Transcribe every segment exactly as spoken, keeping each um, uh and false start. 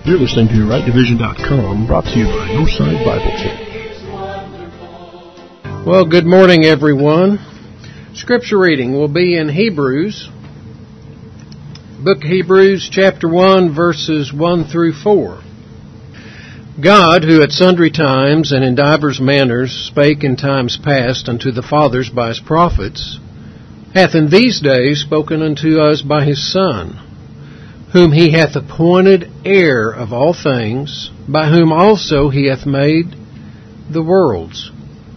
You're listening to right division dot com, brought to you by Northside Bible Church. Well, good morning, everyone. Scripture reading will be in Hebrews, book of Hebrews, chapter one, verses one through four. God, who at sundry times and in divers manners spake in times past unto the fathers by his prophets, hath in these days spoken unto us by his Son, whom he hath appointed heir of all things, by whom also he hath made the worlds,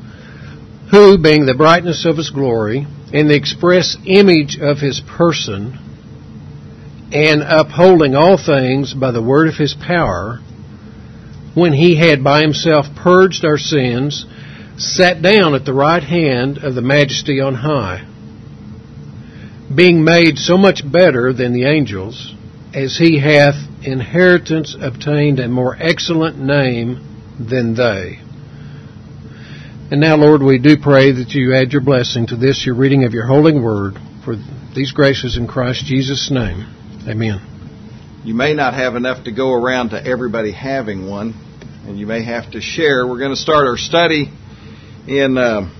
who, being the brightness of his glory, and the express image of his person, and upholding all things by the word of his power, when he had by himself purged our sins, sat down at the right hand of the Majesty on high, being made so much better than the angels, as he hath inheritance obtained a more excellent name than they. And now, Lord, we do pray that you add your blessing to this, your reading of your holy word, for these graces in Christ Jesus' name. Amen. You may not have enough to go around to everybody having one, and you may have to share. We're going to start our study in uh,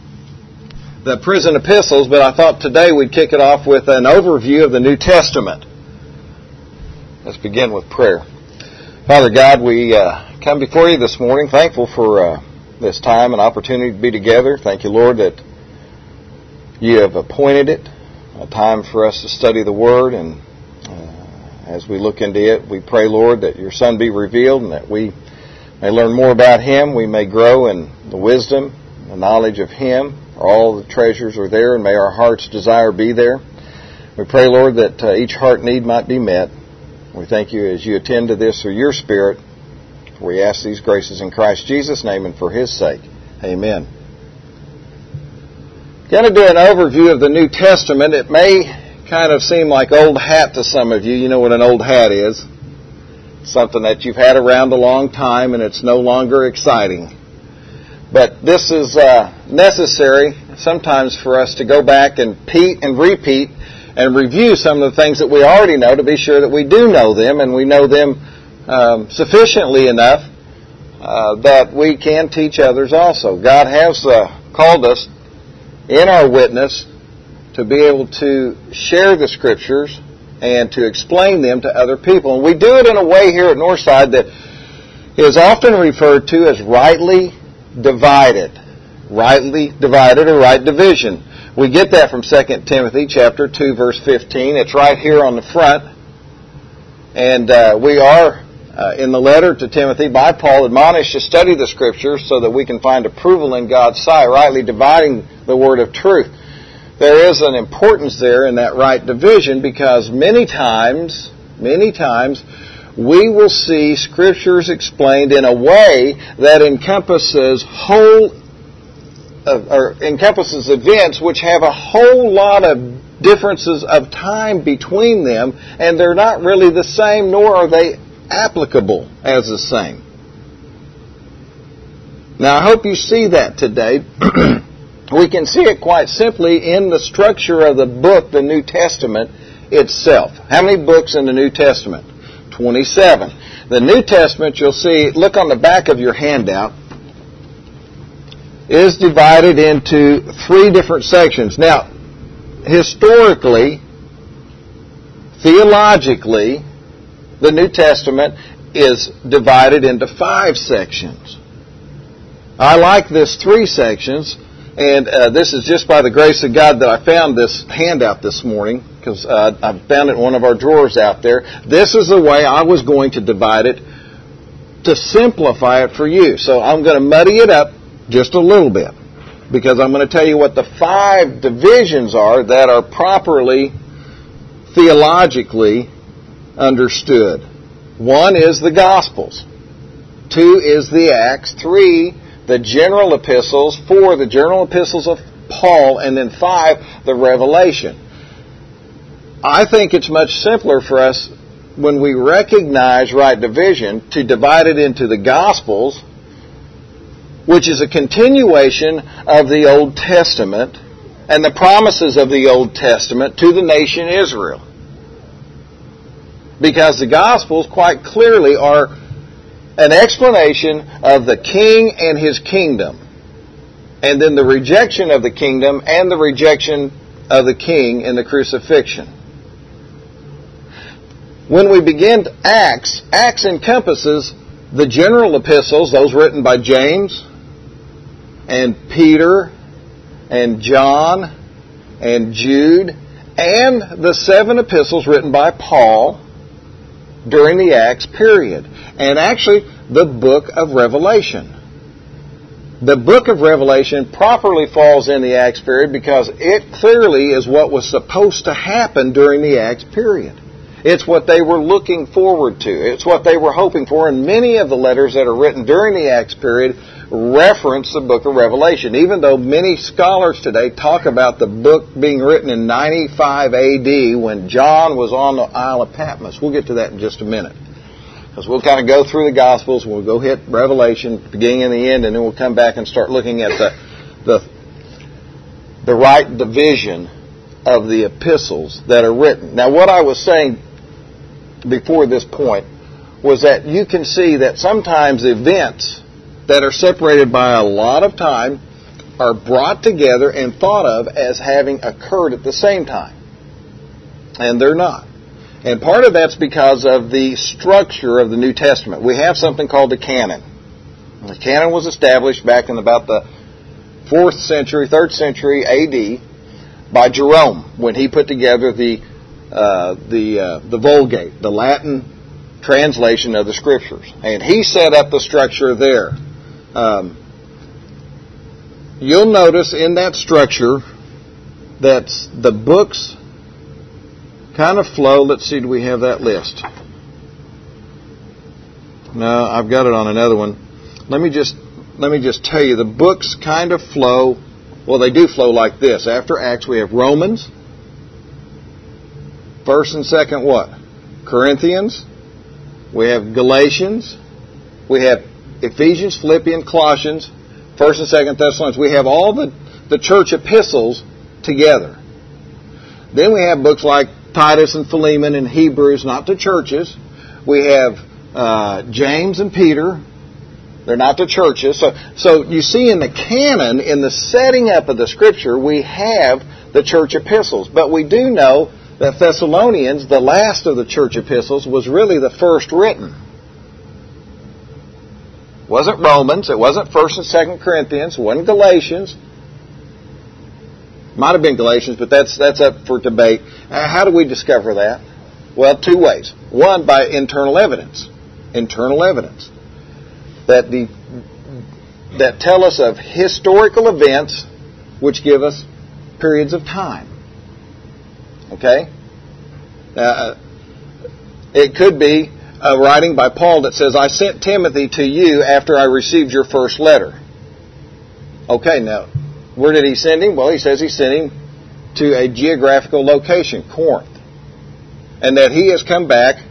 the prison epistles, but I thought today we'd kick it off with an overview of the New Testament. Let's begin with prayer. Father God, we uh, come before you this morning, thankful for uh, this time and opportunity to be together. Thank you, Lord, that you have appointed it, a time for us to study the Word, and uh, as we look into it, we pray, Lord, that your Son be revealed and that we may learn more about him. We may grow in the wisdom, the knowledge of him. All the treasures are there, and may our heart's desire be there. We pray, Lord, that uh, each heart need might be met. We thank you as you attend to this through your Spirit. We ask these graces in Christ Jesus' name and for his sake. Amen. Going to do an overview of the New Testament. It may kind of seem like old hat to some of you. You know what an old hat is. Something that you've had around a long time and it's no longer exciting. But this is uh, necessary sometimes for us to go back and repeat and repeat and review some of the things that we already know to be sure that we do know them and we know them um, sufficiently enough uh, that we can teach others also. God has uh, called us in our witness to be able to share the Scriptures and to explain them to other people. And we do it in a way here at Northside that is often referred to as rightly divided. Rightly divided or right division. We get that from Second Timothy chapter two, verse fifteen. It's right here on the front. And uh, we are, uh, in the letter to Timothy by Paul, admonished to study the Scriptures so that we can find approval in God's sight, rightly dividing the word of truth. There is an importance there in that right division because many times, many times, we will see Scriptures explained in a way that encompasses whole or encompasses events which have a whole lot of differences of time between them, and they're not really the same, nor are they applicable as the same. Now, I hope you see that today. We can see it quite simply in the structure of the book, the New Testament itself. How many books in the New Testament? twenty-seven. The New Testament, you'll see, look on the back of your handout, is divided into three different sections. Now, historically, theologically, the New Testament is divided into five sections. I like this three sections, and uh, this is just by the grace of God that I found this handout this morning, because uh, I found it in one of our drawers out there. This is the way I was going to divide it to simplify it for you. So I'm going to muddy it up just a little bit, because I'm going to tell you what the five divisions are that are properly theologically understood. One is the Gospels. Two is the Acts. Three, the general epistles. Four, the general epistles of Paul. And then five, the Revelation. I think it's much simpler for us when we recognize right division to divide it into the Gospels, which is a continuation of the Old Testament and the promises of the Old Testament to the nation Israel. Because the Gospels quite clearly are an explanation of the King and His kingdom. And then the rejection of the kingdom and the rejection of the King in the crucifixion. When we begin Acts, Acts encompasses the general epistles, those written by James and Peter and John and Jude, and the seven epistles written by Paul during the Acts period. And actually, the book of Revelation. The book of Revelation properly falls in the Acts period because it clearly is what was supposed to happen during the Acts period. It's what they were looking forward to. It's what they were hoping for. And many of the letters that are written during the Acts period reference the book of Revelation, even though many scholars today talk about the book being written in ninety-five A D when John was on the Isle of Patmos. We'll get to that in just a minute. Because we'll kind of go through the Gospels, we'll go hit Revelation, beginning and the end, and then we'll come back and start looking at the the, the right division of the epistles that are written. Now, what I was saying before this point was that you can see that sometimes events that are separated by a lot of time are brought together and thought of as having occurred at the same time. And they're not. And part of that's because of the structure of the New Testament. We have something called the canon. The canon was established back in about the fourth century, third century A D by Jerome when he put together the uh, the uh, the Vulgate, the Latin translation of the Scriptures. And he set up the structure there. Um, you'll notice in that structure that the books kind of flow. Let's see, do we have that list? No, I've got it on another one. Let me just let me just tell you, the books kind of flow. Well, they do flow like this. After Acts, we have Romans. First and second what? Corinthians. We have Galatians. We have Ephesians, Philippians, Colossians, First and Second Thessalonians. We have all the, the church epistles together. Then we have books like Titus and Philemon and Hebrews, not to churches. We have uh, James and Peter. They're not to churches. So, so you see in the canon, in the setting up of the Scripture, we have the church epistles. But we do know that Thessalonians, the last of the church epistles, was really the first written. It wasn't Romans. It wasn't First and Second Corinthians. It wasn't Galatians. Might have been Galatians, but that's that's up for debate. Uh, how do we discover that? Well, two ways. One, by internal evidence. Internal evidence. That the that tell us of historical events which give us periods of time. Okay? Uh, it could be a writing by Paul that says, I sent Timothy to you after I received your first letter. Okay, now, where did he send him? Well, he says he sent him to a geographical location, Corinth. And that he has come back,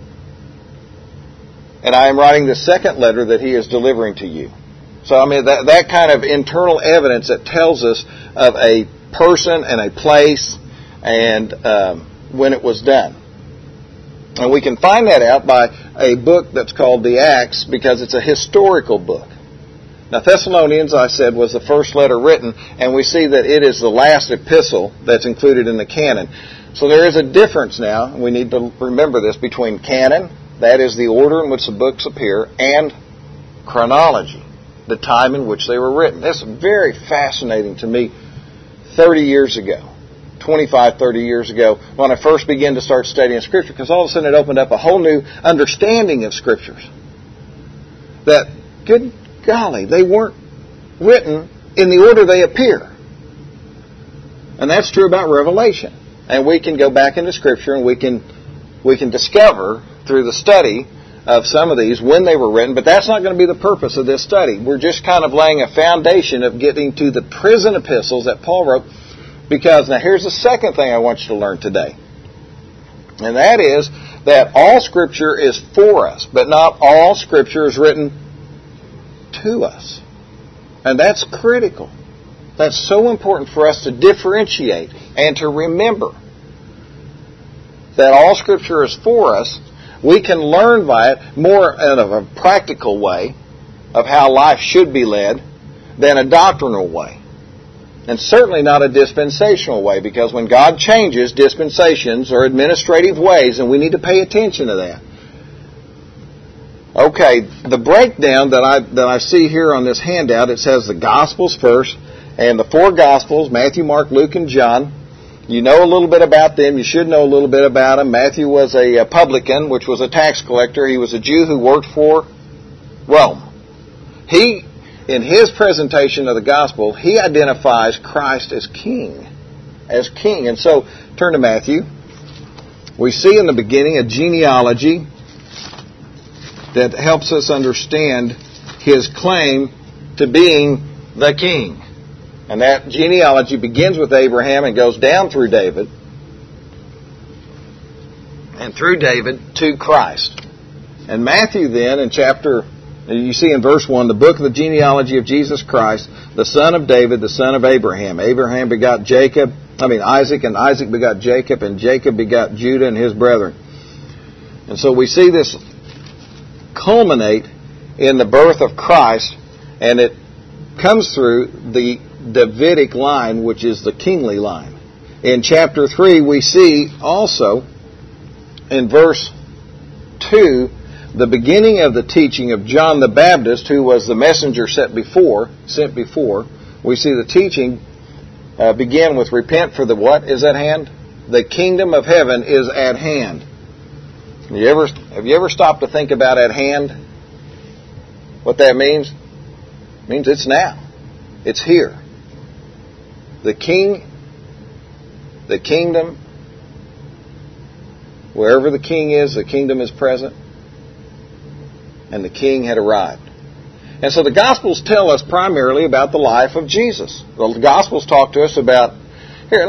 and I am writing the second letter that he is delivering to you. So, I mean, that, that kind of internal evidence that tells us of a person and a place and um, when it was done. And we can find that out by a book that's called the Acts because it's a historical book. Now, Thessalonians, I said, was the first letter written, and we see that it is the last epistle that's included in the canon. So there is a difference now, and we need to remember this, between canon, that is the order in which the books appear, and chronology, the time in which they were written. This is very fascinating to me thirty years ago. twenty-five, thirty years ago, when I first began to start studying Scripture, because all of a sudden it opened up a whole new understanding of Scriptures. That, good golly, they weren't written in the order they appear. And that's true about Revelation. And we can go back into Scripture and we can we can discover through the study of some of these when they were written, but that's not going to be the purpose of this study. We're just kind of laying a foundation of getting to the prison epistles that Paul wrote. Because, now here's the second thing I want you to learn today. And that is that all Scripture is for us, but not all Scripture is written to us. And that's critical. That's so important for us to differentiate and to remember. that all Scripture is for us, we can learn by it more in a practical way of how life should be led than a doctrinal way. And certainly not a dispensational way, because when God changes, dispensations are administrative ways, and we need to pay attention to that. Okay, the breakdown that I that I see here on this handout, it says the Gospels first, and the four Gospels, Matthew, Mark, Luke, and John. You know a little bit about them. You should know a little bit about them. Matthew was a, a publican, which was a tax collector. He was a Jew who worked for Rome. He, in his presentation of the Gospel, he identifies Christ as King. As King. And so, turn to Matthew. We see in the beginning a genealogy that helps us understand his claim to being the King. And that genealogy begins with Abraham and goes down through David. And through David to Christ. And Matthew then, in chapter, you see in verse one, the book of the genealogy of Jesus Christ, the son of David, the son of Abraham. Abraham begot Jacob, I mean Isaac, and Isaac begot Jacob, and Jacob begot Judah and his brethren. And so we see this culminate in the birth of Christ, and it comes through the Davidic line, which is the kingly line. In chapter three, we see also in verse two the beginning of the teaching of John the Baptist, who was the messenger sent before. Sent before, we see the teaching uh, begin with repent, for the what is at hand? The kingdom of heaven is at hand. You ever have you ever stopped to think about at hand? What that means? It means it's now. It's here. The king, the kingdom, wherever the king is, the kingdom is present. And the king had arrived. And so the Gospels tell us primarily about the life of Jesus. The Gospels talk to us about, here,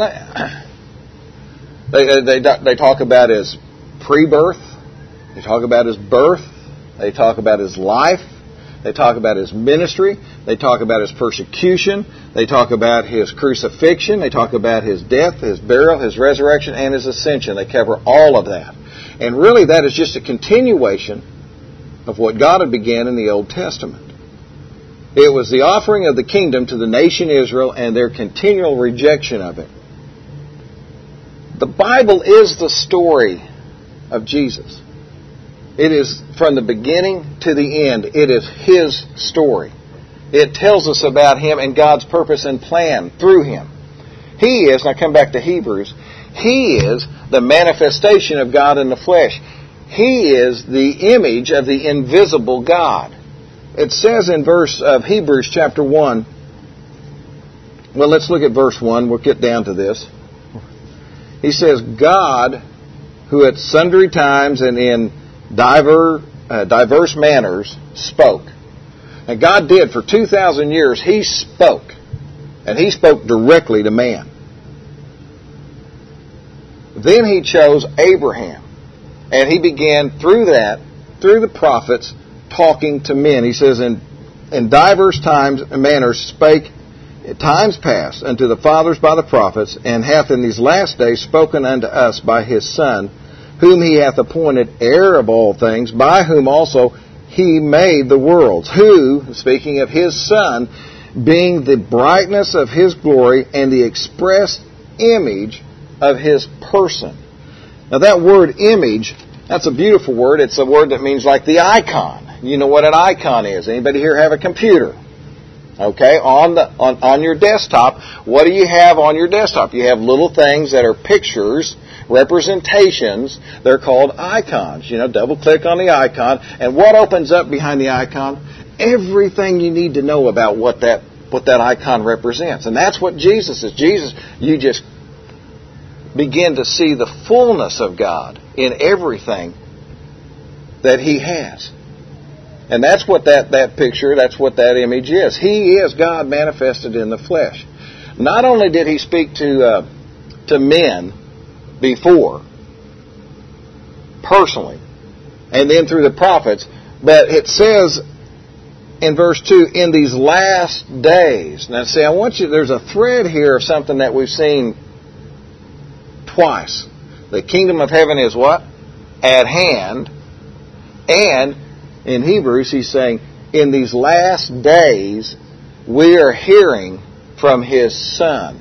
they, they, they talk about his pre-birth. They talk about his birth. They talk about his life. They talk about his ministry. They talk about his persecution. They talk about his crucifixion. They talk about his death, his burial, his resurrection, and his ascension. They cover all of that. And really that is just a continuation of what God had began in the Old Testament. It was the offering of the kingdom to the nation Israel and their continual rejection of it. The Bible is the story of Jesus. It is from the beginning to the end. It is His story. It tells us about Him and God's purpose and plan through Him. He is, and I come back to Hebrews, He is the manifestation of God in the flesh. He is the image of the invisible God. It says in verse of Hebrews chapter one, well, let's look at verse one. We'll get down to this. He says, God, who at sundry times and in Diver, uh, diverse manners spoke. And God did for two thousand years. He spoke. And He spoke directly to man. Then He chose Abraham. And He began through that, through the prophets, talking to men. He says, in, in diverse times and manners spake at times past unto the fathers by the prophets, and hath in these last days spoken unto us by His Son, whom He hath appointed heir of all things, by whom also He made the worlds, who, speaking of His Son, being the brightness of His glory and the express image of His person. Now that word image, that's a beautiful word. It's a word that means like the icon. You know what an icon is. Anybody here have a computer? Okay, on the on, on your desktop, what do you have on your desktop? You have little things that are pictures, representations. They're called icons. You know, double click on the icon, and what opens up behind the icon? Everything you need to know about what that what that icon represents. And that's what Jesus is. Jesus, you just begin to see the fullness of God in everything that He has. And that's what that, that picture, that's what that image is. He is God manifested in the flesh. Not only did He speak to uh, to men before, personally, and then through the prophets, but it says in verse two, in these last days. Now see, I want you, there's a thread here of something that we've seen twice. The kingdom of heaven is what? At hand. And in Hebrews, he's saying, in these last days, we are hearing from His Son.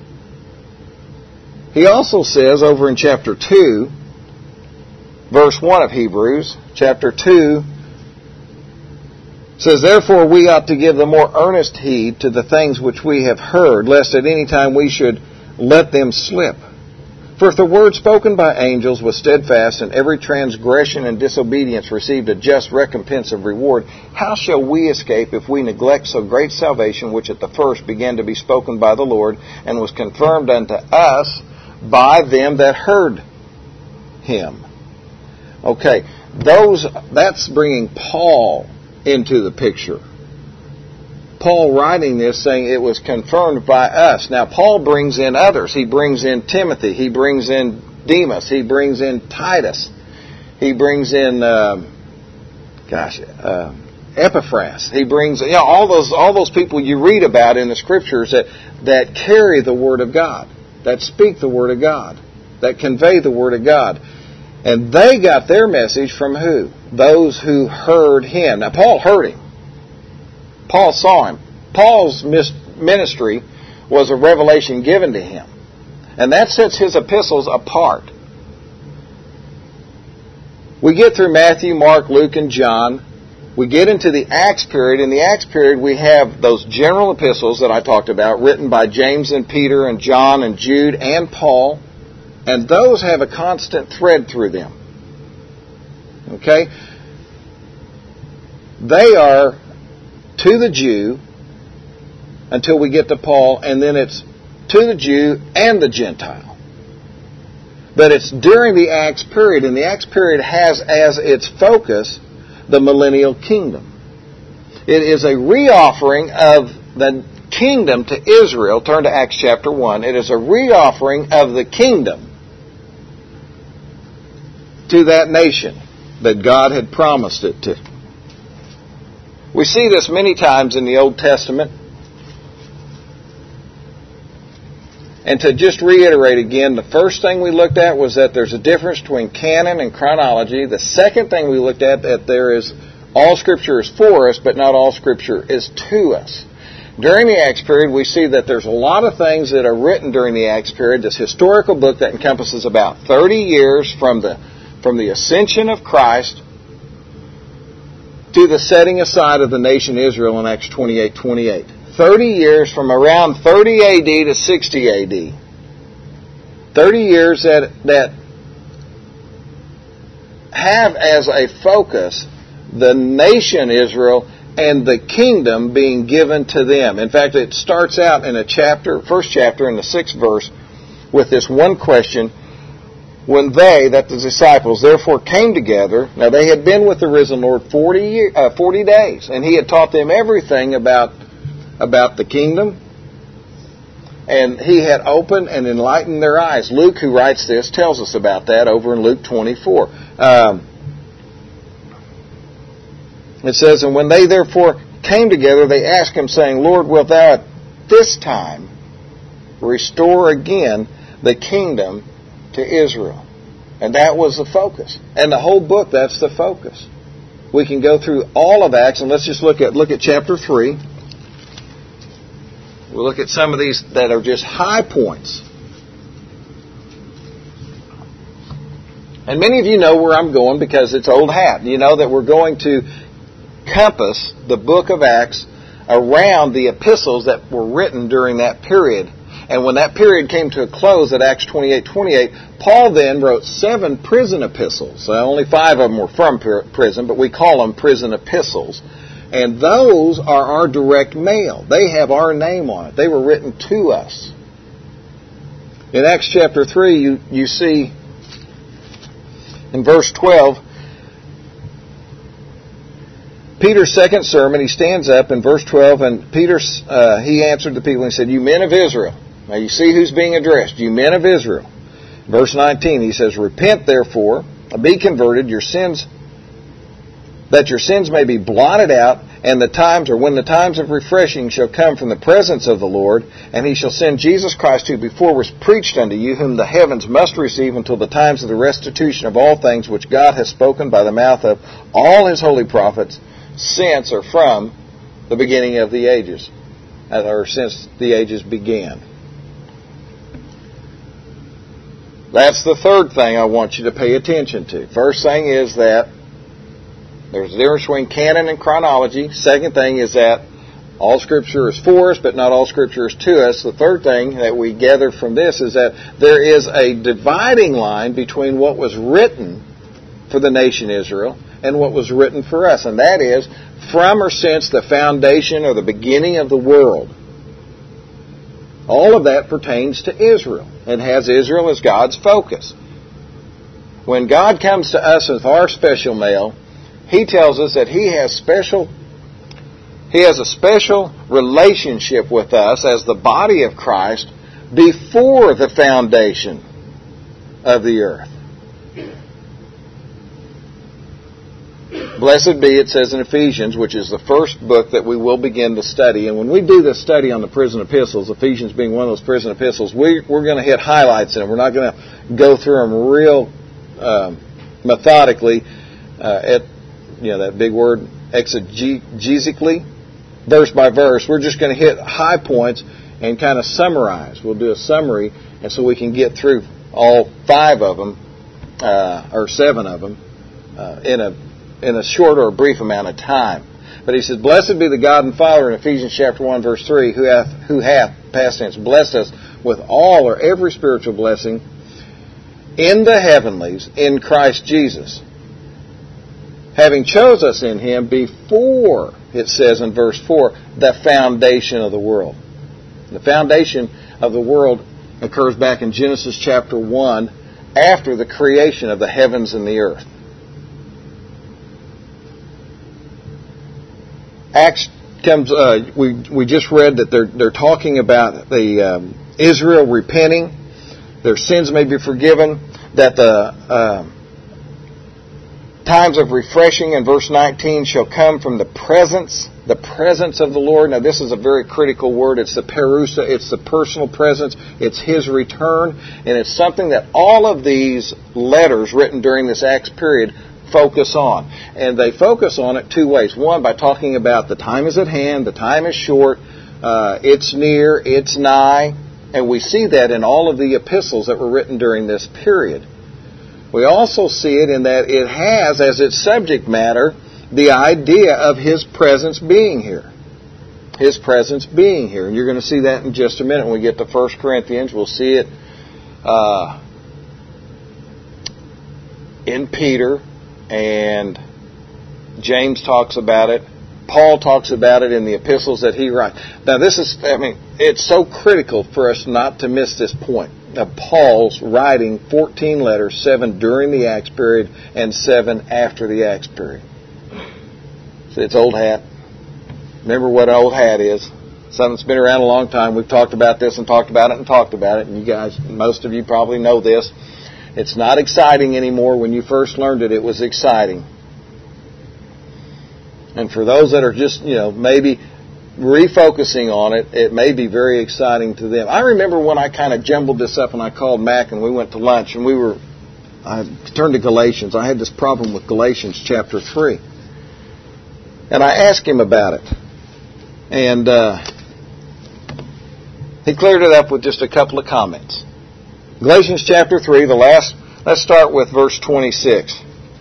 He also says over in chapter two, verse one of Hebrews, chapter two, says, therefore we ought to give the more earnest heed to the things which we have heard, lest at any time we should let them slip. For if the word spoken by angels was steadfast, and every transgression and disobedience received a just recompense of reward, how shall we escape if we neglect so great salvation, which at the first began to be spoken by the Lord, and was confirmed unto us by them that heard Him? Okay, those that's bringing Paul into the picture. Paul writing this saying it was confirmed by us. Now Paul brings in others. He brings in Timothy. He brings in Demas. He brings in Titus. He brings in, uh, gosh, uh, Epaphras. He brings, you know, all those all those people you read about in the Scriptures that that carry the Word of God, that speak the Word of God, that convey the Word of God. And they got their message from who? Those who heard Him. Now, Paul heard Him. Paul saw Him. Paul's ministry was a revelation given to him. And that sets his epistles apart. We get through Matthew, Mark, Luke, and John. We get into the Acts period. In the Acts period, we have those general epistles that I talked about, written by James and Peter and John and Jude and Paul. And those have a constant thread through them. Okay? They are to the Jew until we get to Paul, and then it's to the Jew and the Gentile. But it's during the Acts period, and the Acts period has as its focus the millennial kingdom. It is a reoffering of the kingdom to Israel. Turn to Acts chapter one. It is a reoffering of the kingdom to that nation that God had promised it to. We see this many times in the Old Testament. And to just reiterate again, the first thing we looked at was that there's a difference between canon and chronology. The second thing we looked at, that there is all Scripture is for us, but not all Scripture is to us. During the Acts period, we see that there's a lot of things that are written during the Acts period. This historical book that encompasses about thirty years from the from the ascension of Christ to the setting aside of the nation Israel in Acts twenty-eight twenty-eight. thirty years from around thirty A D to sixty A D. thirty years that, that have as a focus the nation Israel and the kingdom being given to them. In fact, it starts out in a chapter, first chapter in the sixth verse, with this one question. When they, that the disciples, therefore came together, now they had been with the risen Lord forty, year, uh, forty days, and He had taught them everything about, about the kingdom, and He had opened and enlightened their eyes. Luke, who writes this, tells us about that over in Luke twenty-four. Um, it says, and when they therefore came together, they asked Him, saying, Lord, wilt Thou at this time restore again the kingdom to Israel? And that was the focus. And the whole book, that's the focus. We can go through all of Acts, and let's just look at look at chapter three. We'll look at some of these that are just high points. And many of you know where I'm going because it's old hat. You know that we're going to compass the book of Acts around the epistles that were written during that period. And when that period came to a close at Acts twenty-eight twenty-eight, Paul then wrote seven prison epistles. So only five of them were from prison, but we call them prison epistles. And those are our direct mail. They have our name on it. They were written to us. In Acts chapter three, you, you see in verse twelve, Peter's second sermon, he stands up in verse twelve, and Peter, uh, he answered the people and he said, you men of Israel. Now you see who's being addressed. You men of Israel. Verse nineteen, he says, repent therefore, be converted, your sins, that your sins may be blotted out, And the times, or when the times of refreshing shall come from the presence of the Lord, and he shall send Jesus Christ, who before was preached unto you, whom the heavens must receive until the times of the restitution of all things which God has spoken by the mouth of all his holy prophets, since or from the beginning of the ages, or since the ages began. That's the third thing I want you to pay attention to. First thing is that there's a difference between canon and chronology. Second thing is that all Scripture is for us, but not all Scripture is to us. The third thing that we gather from this is that there is a dividing line between what was written for the nation Israel and what was written for us. And that is from or since the foundation or the beginning of the world. All of that pertains to Israel and has Israel as God's focus. When God comes to us with our special mail, he tells us that he has special, he has a special relationship with us as the body of Christ before the foundation of the earth. Blessed be, it says in Ephesians, which is the first book that we will begin to study. And when we do this study on the prison epistles, Ephesians being one of those prison epistles, we, we're going to hit highlights in them. We're not going to go through them real uh, methodically uh, at, you know, that big word, exegetically, verse by verse. We're just going to hit high points and kind of summarize. We'll do a summary, and so we can get through all five of them, uh, or seven of them, uh, in a in a short or brief amount of time. But he says, blessed be the God and Father in Ephesians chapter one, verse three, who hath, who hath, past tense, blessed us with all or every spiritual blessing in the heavenlies in Christ Jesus, having chose us in him before, it says in verse four, the foundation of the world. The foundation of the world occurs back in Genesis chapter one, after the creation of the heavens and the earth. Acts comes. Uh, we we just read that they're they're talking about the um, Israel repenting, their sins may be forgiven, that the uh, times of refreshing in verse nineteen shall come from the presence, the presence of the Lord. Now this is a very critical word. It's the perusa. It's the personal presence. It's His return, and it's something that all of these letters written during this Acts period focus on. And they focus on it two ways. One, by talking about the time is at hand, the time is short, uh, it's near, it's nigh. And we see that in all of the epistles that were written during this period. We also see it in that it has as its subject matter the idea of His presence being here. His presence being here. And you're going to see that in just a minute when we get to First Corinthians. We'll see it uh, in Peter. And James talks about it. Paul talks about it in the epistles that he writes. Now this is, I mean, it's so critical for us not to miss this point of Paul's writing fourteen letters, seven during the Acts period and seven after the Acts period. So it's old hat. Remember what an old hat is. Something that's been around a long time. We've talked about this and talked about it and talked about it. And you guys, most of you probably know this. It's not exciting anymore. When you first learned it, it was exciting. And for those that are just, you know, maybe refocusing on it, it may be very exciting to them. I remember when I kind of jumbled this up and I called Mac and we went to lunch and we were, I turned to Galatians. I had this problem with Galatians chapter three. And I asked him about it. And uh, he cleared it up with just a couple of comments. Galatians chapter three, the last, let's start with verse twenty-six.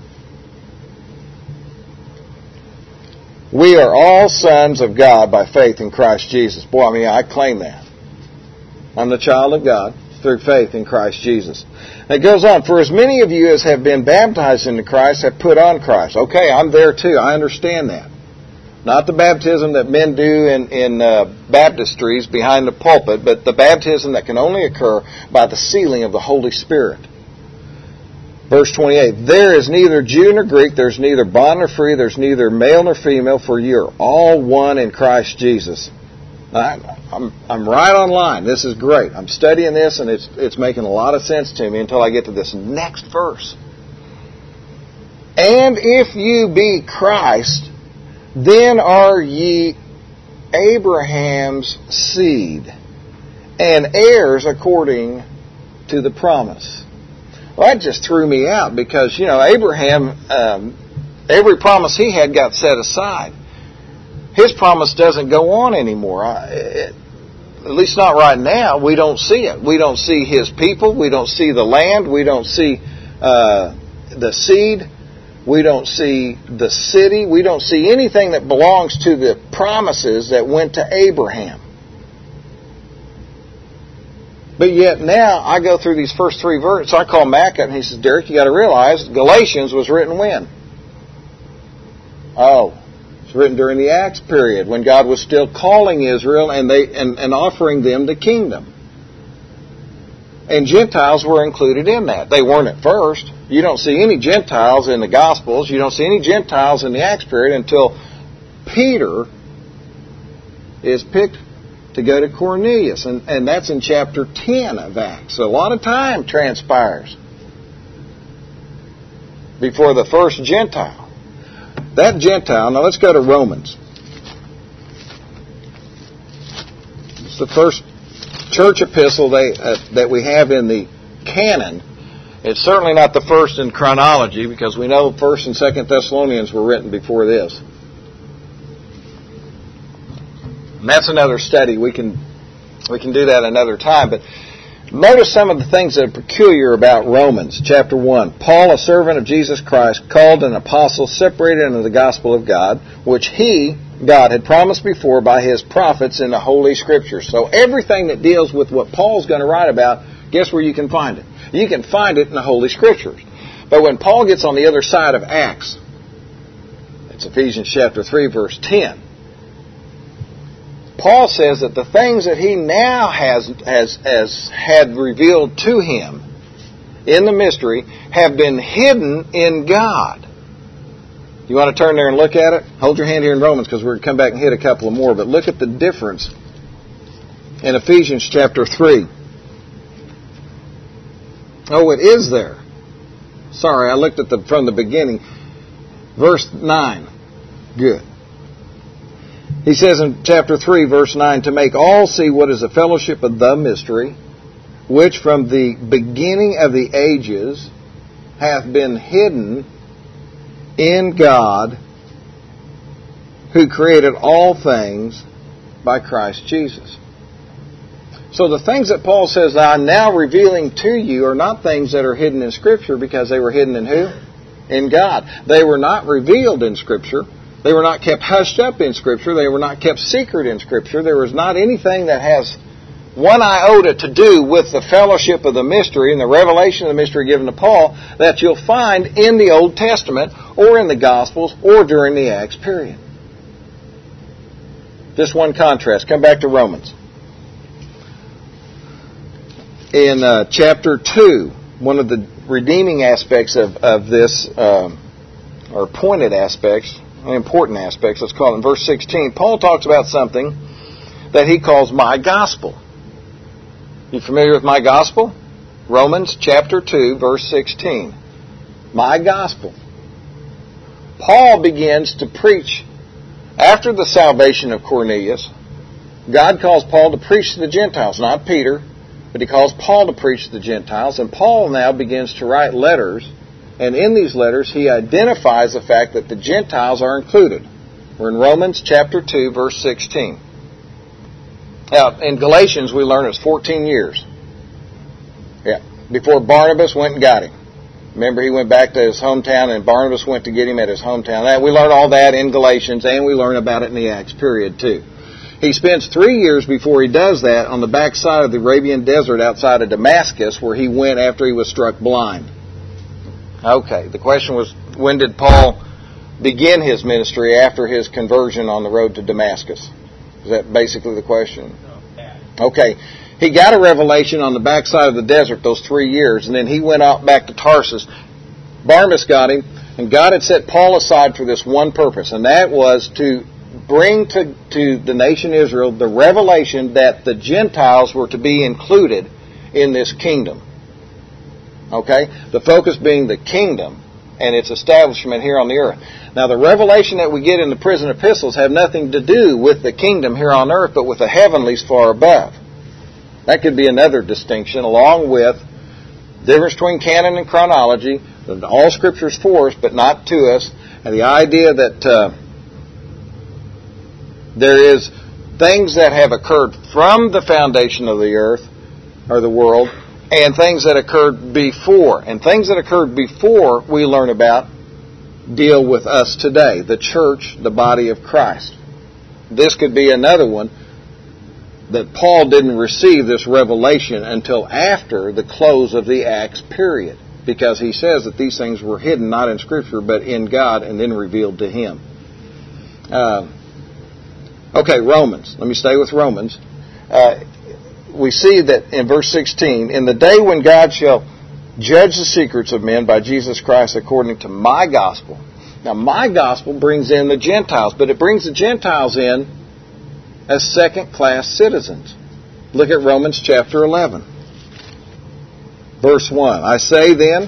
We are all sons of God by faith in Christ Jesus. Boy, I mean, I claim that. I'm the child of God through faith in Christ Jesus. And it goes on, for as many of you as have been baptized into Christ have put on Christ. Okay, I'm there too. I understand that. Not the baptism that men do in, in uh, baptistries behind the pulpit, but the baptism that can only occur by the sealing of the Holy Spirit. Verse twenty-eight, there is neither Jew nor Greek, there's neither bond nor free, there's neither male nor female, for you're all one in Christ Jesus. I, I'm, I'm right on line. This is great. I'm studying this, and it's, it's making a lot of sense to me until I get to this next verse. And if you be Christ, then are ye Abraham's seed, and heirs according to the promise. Well, that just threw me out because, you know, Abraham, um, every promise he had got set aside. His promise doesn't go on anymore. I, it, at least not right now. We don't see it. We don't see his people. We don't see the land. We don't see uh, the seed. We don't see the city. We don't see anything that belongs to the promises that went to Abraham. But yet now I go through these first three verses. I call Mac up and he says, Derek, you got to realize Galatians was written when? Oh, it's written during the Acts period when God was still calling Israel and they and, and offering them the kingdom. And Gentiles were included in that. They weren't at first. You don't see any Gentiles in the Gospels. You don't see any Gentiles in the Acts period until Peter is picked to go to Cornelius. And, and that's in chapter ten of Acts. So a lot of time transpires before the first Gentile. That Gentile, now let's go to Romans. It's the first church epistle they, uh, that we have in the canon. It's certainly not the first in chronology because we know First and Second Thessalonians were written before this. And that's another study. We can we can do that another time. But notice some of the things that are peculiar about Romans. Chapter one. Paul, a servant of Jesus Christ, called an apostle, separated unto the gospel of God, which he, God, had promised before by his prophets in the Holy Scriptures. So everything that deals with what Paul's going to write about, guess where you can find it? You can find it in the Holy Scriptures. But when Paul gets on the other side of Acts, it's Ephesians chapter three, verse ten, Paul says that the things that he now has, has, has had revealed to him in the mystery have been hidden in God. You want to turn there and look at it? Hold your hand here in Romans because we're going to come back and hit a couple of more. But look at the difference in Ephesians chapter three. Oh, it is there. Sorry, I looked at the from the beginning. Verse nine. Good. He says in chapter three, verse nine, to make all see what is the fellowship of the mystery, which from the beginning of the ages hath been hidden in God, who created all things by Christ Jesus. So the things that Paul says that I'm now revealing to you are not things that are hidden in Scripture because they were hidden in who? In God. They were not revealed in Scripture. They were not kept hushed up in Scripture. They were not kept secret in Scripture. There was not anything that has one iota to do with the fellowship of the mystery and the revelation of the mystery given to Paul that you'll find in the Old Testament or in the Gospels or during the Acts period. Just one contrast. Come back to Romans. In uh, chapter two, one of the redeeming aspects of, of this, um, or pointed aspects, important aspects, let's call it in verse sixteen, Paul talks about something that he calls my gospel. You familiar with my gospel? Romans chapter two, verse sixteen. My gospel. Paul begins to preach after the salvation of Cornelius. God calls Paul to preach to the Gentiles, not Peter, but he calls Paul to preach to the Gentiles. And Paul now begins to write letters, and in these letters he identifies the fact that the Gentiles are included. We're in Romans chapter two, verse sixteen. Now, in Galatians we learn it's fourteen years. Yeah, before Barnabas went and got him. Remember, he went back to his hometown, and Barnabas went to get him at his hometown. That, we learn all that in Galatians, and we learn about it in the Acts period too. He spends three years before he does that on the backside of the Arabian desert outside of Damascus, where he went after he was struck blind. Okay, the question was, when did Paul begin his ministry after his conversion on the road to Damascus? Is that basically the question? Okay. He got a revelation on the backside of the desert those three years, and then he went out back to Tarsus. Barnabas got him, and God had set Paul aside for this one purpose, and that was to bring to, to the nation Israel the revelation that the Gentiles were to be included in this kingdom. Okay? The focus being the kingdom and its establishment here on the earth. Now, the revelation that we get in the prison epistles have nothing to do with the kingdom here on earth, but with the heavenlies far above. That could be another distinction, along with the difference between canon and chronology. All Scripture is for us, but not to us. And the idea that uh, there is things that have occurred from the foundation of the earth, or the world, and things that occurred before. And things that occurred before we learn about deal with us today, the church, the body of Christ. This could be another one that Paul didn't receive this revelation until after the close of the Acts period, because he says that these things were hidden not in Scripture but in God and then revealed to him. Uh, okay, Romans. Let me stay with Romans. Uh, we see that in verse sixteen, in the day when God shall judge the secrets of men by Jesus Christ according to my gospel. Now, my gospel brings in the Gentiles, but it brings the Gentiles in as second-class citizens. Look at Romans chapter eleven. Verse one. I say then,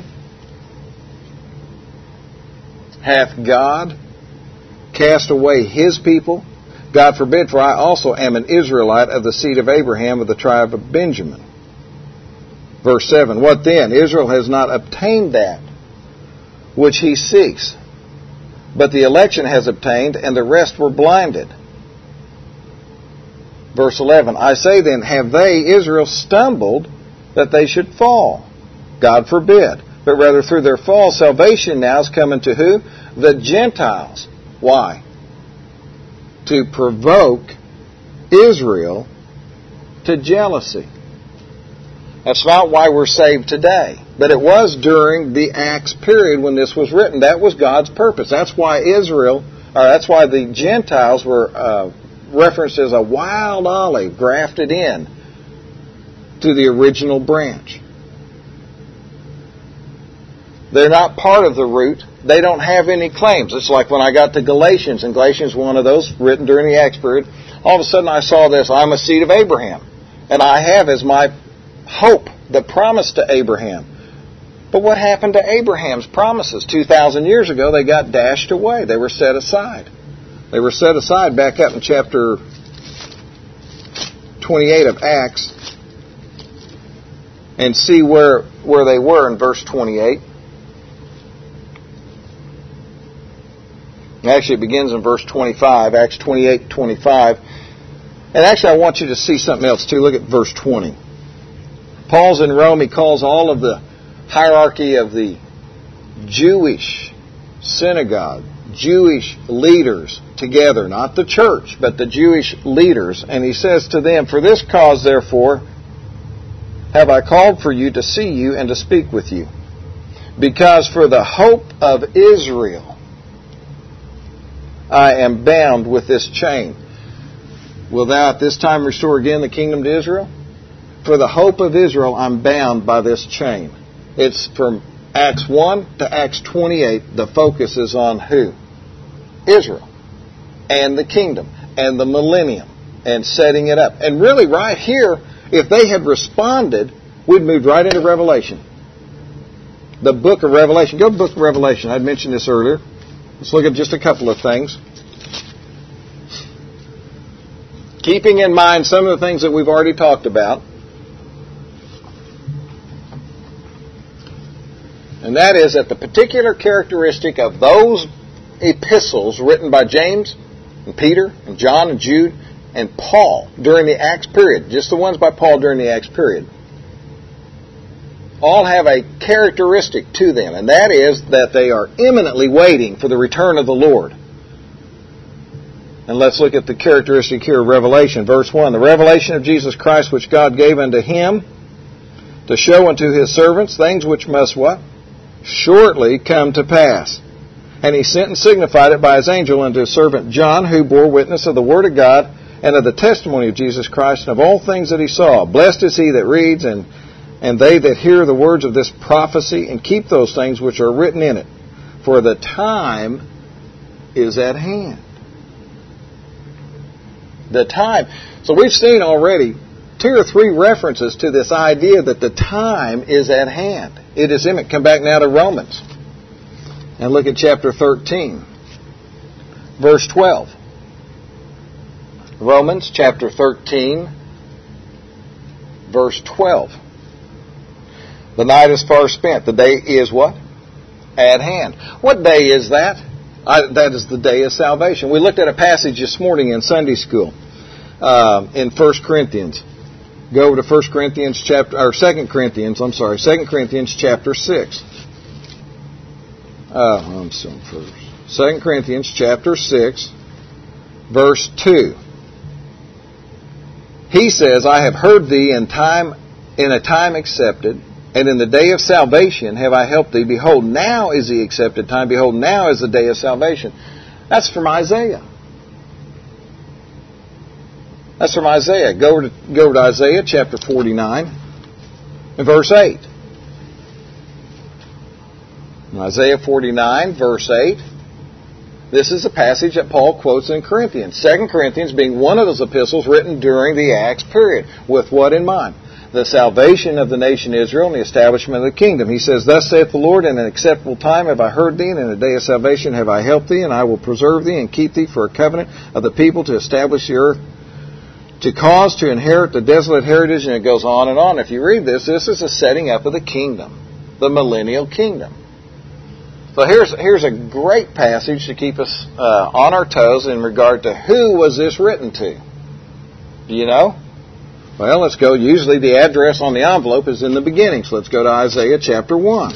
hath God cast away his people? God forbid, for I also am an Israelite of the seed of Abraham of the tribe of Benjamin. Verse seven. What then? Israel has not obtained that which he seeks, but the election has obtained, and the rest were blinded. Verse eleven. I say then, have they, Israel, stumbled that they should fall? God forbid. But rather through their fall, salvation now is coming to who? The Gentiles. Why? To provoke Israel to jealousy. That's not why we're saved today. But it was during the Acts period when this was written. That was God's purpose. That's why Israel, or that's why the Gentiles were uh, referenced as a wild olive grafted in to the original branch. They're not part of the root. They don't have any claims. It's like when I got to Galatians, and Galatians, one of those written during the Acts period, all of a sudden I saw this, I'm a seed of Abraham. And I have as my hope the promise to Abraham. But what happened to Abraham's promises? two thousand years ago, they got dashed away. They were set aside. They were set aside back up in chapter twenty-eight of Acts. And see where, where they were in verse twenty-eight. Actually, it begins in verse twenty-five, Acts twenty-eight, twenty-five. And actually, I want you to see something else too. Look at verse twenty. Paul's in Rome. He calls all of the hierarchy of the Jewish synagogue, Jewish leaders together, not the church, but the Jewish leaders. And he says to them, for this cause, therefore, have I called for you to see you and to speak with you. Because for the hope of Israel, I am bound with this chain. Will thou at this time restore again the kingdom to Israel? For the hope of Israel, I'm bound by this chain. It's from Acts one to Acts twenty-eight. The focus is on who? Israel. And the kingdom. And the millennium. And setting it up. And really right here, if they had responded, we'd moved right into Revelation. The book of Revelation. Go to the book of Revelation. I'd mentioned this earlier. Let's look at just a couple of things. Keeping in mind some of the things that we've already talked about. And that is that the particular characteristic of those epistles written by James and Peter and John and Jude and Paul during the Acts period, just the ones by Paul during the Acts period, all have a characteristic to them, and that is that they are imminently waiting for the return of the Lord. And let's look at the characteristic here of Revelation. Verse one, the revelation of Jesus Christ which God gave unto him to show unto his servants things which must what? Shortly come to pass. And he sent and signified it by his angel unto his servant John, who bore witness of the word of God and of the testimony of Jesus Christ and of all things that he saw. Blessed is he that reads and And they that hear the words of this prophecy and keep those things which are written in it. For the time is at hand. The time. So we've seen already two or three references to this idea that the time is at hand. It is imminent. Come back now to Romans. And look at chapter thirteen, verse twelve. Romans chapter thirteen, verse twelve. The night is far spent. The day is what? At hand. What day is that? I, that is the day of salvation. We looked at a passage this morning in Sunday school uh, in First Corinthians. Go over to First Corinthians chapter, or Second Corinthians. I'm sorry, Second Corinthians chapter six. Uh, I'm sorry, first. Second Corinthians chapter six, verse two. He says, "I have heard thee in time, in a time accepted, and in the day of salvation have I helped thee. Behold, now is the accepted time. Behold, now is the day of salvation." That's from Isaiah. That's from Isaiah. Go over to, go over to Isaiah chapter forty-nine and verse eight. In Isaiah forty-nine, verse eight. This is a passage that Paul quotes in Corinthians. Second Corinthians being one of those epistles written during the Acts period. With what in mind? The salvation of the nation Israel and the establishment of the kingdom. He says, "Thus saith the Lord, in an acceptable time have I heard thee, and in a day of salvation have I helped thee, and I will preserve thee and keep thee for a covenant of the people to establish the earth, to cause to inherit the desolate heritage," and it goes on and on. If you read this, this is a setting up of the kingdom, the millennial kingdom. So here's here's a great passage to keep us uh, on our toes in regard to who was this written to. Do you know? Well, let's go. Usually the address on the envelope is in the beginning. So let's go to Isaiah chapter one.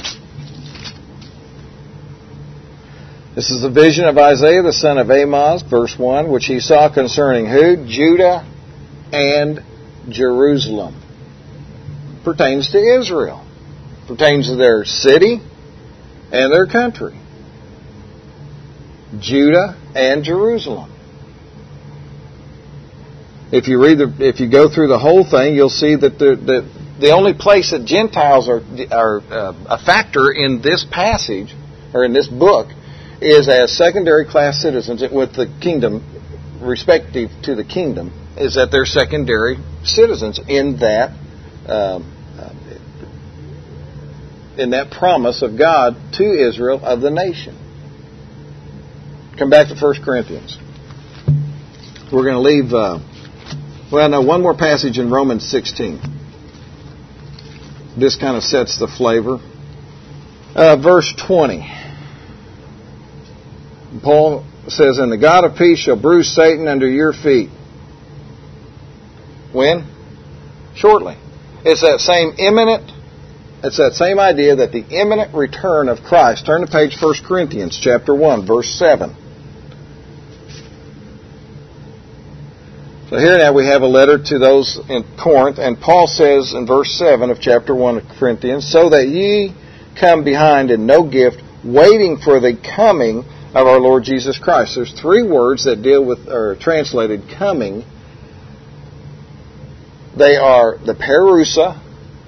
This is the vision of Isaiah, the son of Amoz, verse one, which he saw concerning who? Judah and Jerusalem. Pertains to Israel. Pertains to their city and their country. Judah and Jerusalem. If you read the, if you go through the whole thing, you'll see that the the, the only place that Gentiles are are uh, a factor in this passage or in this book is as secondary class citizens with the kingdom, respective to the kingdom, is that they're secondary citizens in that um, uh, in that promise of God to Israel of the nation. Come back to First Corinthians. We're going to leave. Uh, Well, no, one more passage in Romans sixteen. This kind of sets the flavor. Uh, verse twenty. Paul says, "And the God of peace shall bruise Satan under your feet." When? Shortly. It's that same imminent, it's that same idea that the imminent return of Christ. Turn to page First Corinthians chapter one, verse seven. So here now we have a letter to those in Corinth, and Paul says in verse seven of chapter one of Corinthians, "So that ye come behind in no gift, waiting for the coming of our Lord Jesus Christ." There's three words that deal with, or translated coming. They are the parousia,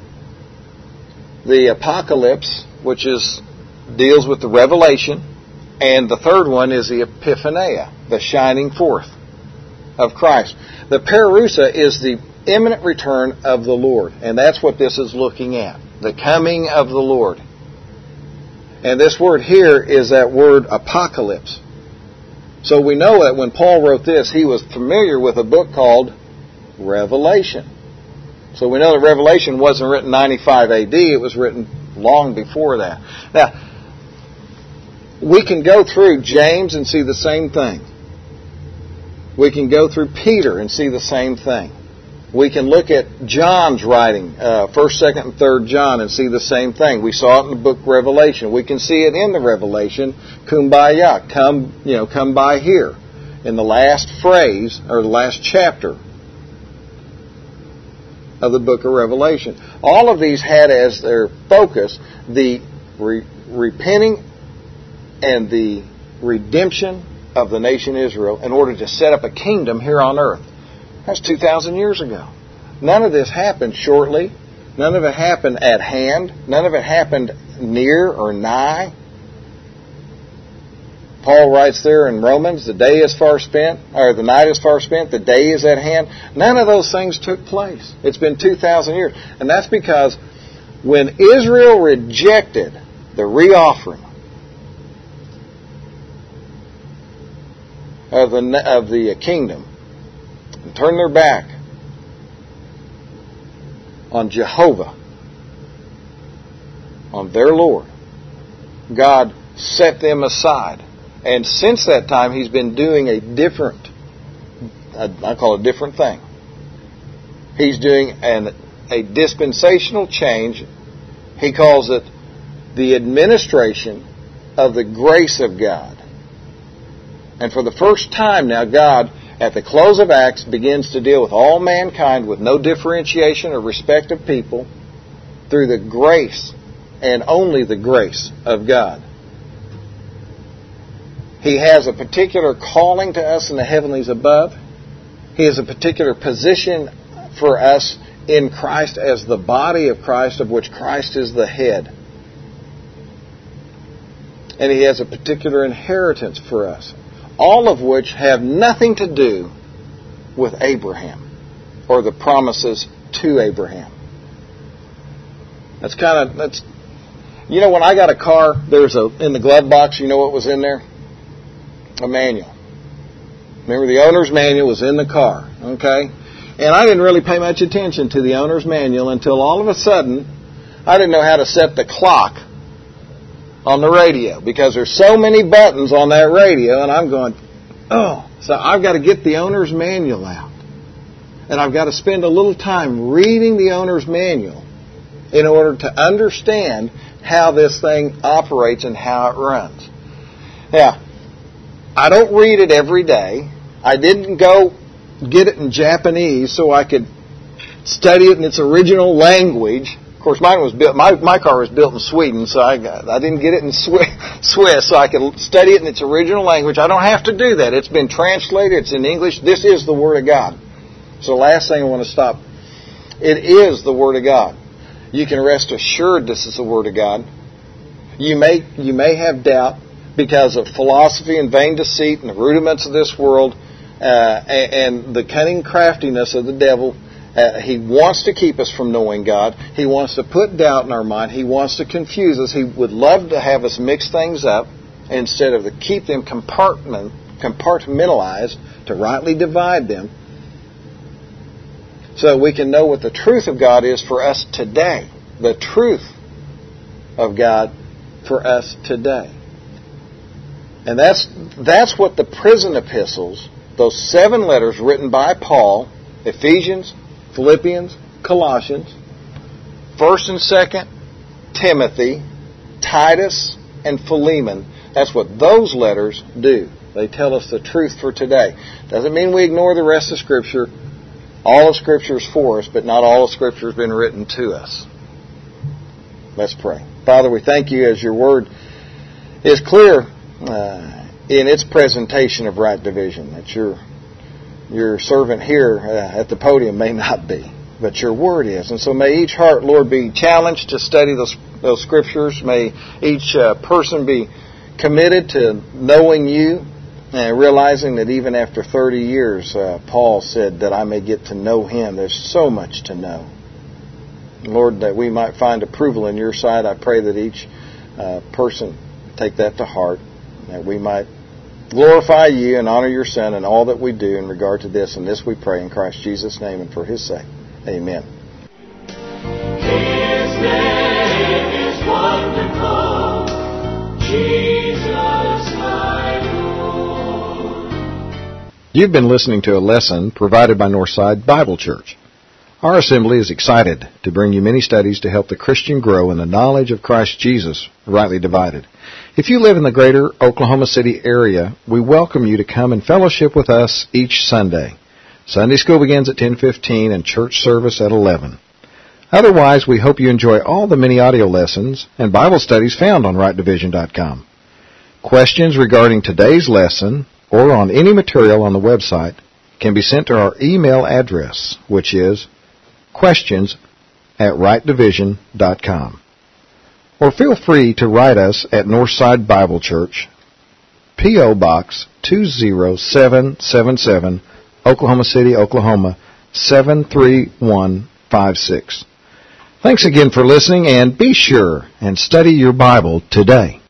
the apocalypse, which is deals with the revelation, and the third one is the epiphania, the shining forth of Christ. The parousia is the imminent return of the Lord, and that's what this is looking at, the coming of the Lord. And this word here is that word apocalypse. So we know that when Paul wrote this, he was familiar with a book called Revelation. So we know that Revelation wasn't written ninety-five A D, it was written long before that. Now, we can go through James and see the same thing. We can go through Peter and see the same thing. We can look at John's writing, uh, first, second, and third John, and see the same thing. We saw it in the book Revelation. We can see it in the Revelation, kumbaya, come, you know, come by here, in the last phrase or the last chapter of the book of Revelation. All of these had as their focus the re- repenting and the redemption of the nation Israel in order to set up a kingdom here on earth. That's two thousand years ago. None of this happened shortly. None of it happened at hand. None of it happened near or nigh. Paul writes there in Romans, the day is far spent, or the night is far spent, the day is at hand. None of those things took place. It's been two thousand years. And that's because when Israel rejected the re-offering, of the, of the kingdom and turn their back on Jehovah, on their Lord, God set them aside. And since that time, He's been doing a different, I call it a different thing. He's doing an, a dispensational change. He calls it the administration of the grace of God. And for the first time now, God, at the close of Acts, begins to deal with all mankind with no differentiation or respect of people through the grace and only the grace of God. He has a particular calling to us in the heavenlies above. He has a particular position for us in Christ as the body of Christ, of which Christ is the head. And He has a particular inheritance for us, all of which have nothing to do with Abraham or the promises to Abraham. That's kind of, that's, you know, when I got a car, there's a, in the glove box, you know what was in there? A manual. Remember, the owner's manual was in the car, okay? And I didn't really pay much attention to the owner's manual until all of a sudden, I didn't know how to set the clock on the radio, because there's so many buttons on that radio, and I'm going, oh, so I've got to get the owner's manual out. And I've got to spend a little time reading the owner's manual in order to understand how this thing operates and how it runs. Now, I don't read it every day. I didn't go get it in Japanese so I could study it in its original language. Of course, mine was built. My my car was built in Sweden, so I got, I didn't get it in Swiss, so I could study it in its original language. I don't have to do that. It's been translated. It's in English. This is the Word of God. So, the last thing I want to stop. It is the Word of God. You can rest assured this is the Word of God. You may you may have doubt because of philosophy and vain deceit and the rudiments of this world uh, and, and the cunning craftiness of the devil. Uh, he wants to keep us from knowing God. He wants to put doubt in our mind. He wants to confuse us. He would love to have us mix things up instead of to keep them compartment, compartmentalized, to rightly divide them, so we can know what the truth of God is for us today. The truth of God for us today. And that's that's what the prison epistles, those seven letters written by Paul, Ephesians, Philippians, Colossians, First and Second Timothy, Titus, and Philemon, that's what those letters do. They tell us the truth for today. Doesn't mean we ignore the rest of Scripture. All of Scripture is for us, but not all of Scripture has been written to us. Let's pray. Father, we thank You as Your Word is clear uh, in its presentation of right division, that Your Your servant here uh, at the podium may not be, but Your Word is. And so may each heart, Lord, be challenged to study those, those Scriptures. May each uh, person be committed to knowing You and realizing that even after thirty years, uh, Paul said that I may get to know Him. There's so much to know. Lord, that we might find approval in Your sight. I pray that each uh, person take that to heart, that we might glorify You and honor Your Son in all that we do in regard to this. And this we pray in Christ Jesus' name and for His sake. Amen. His name is wonderful, Jesus my Lord. You've been listening to a lesson provided by Northside Bible Church. Our assembly is excited to bring you many studies to help the Christian grow in the knowledge of Christ Jesus, rightly divided. If you live in the greater Oklahoma City area, we welcome you to come and fellowship with us each Sunday. Sunday school begins at ten fifteen and church service at eleven. Otherwise, we hope you enjoy all the many audio lessons and Bible studies found on right division dot com. Questions regarding today's lesson or on any material on the website can be sent to our email address, which is questions at right division dot com. Or feel free to write us at Northside Bible Church, P O. Box two zero seven seven seven, Oklahoma City, Oklahoma seven three one five six. Thanks again for listening, and be sure and study your Bible today.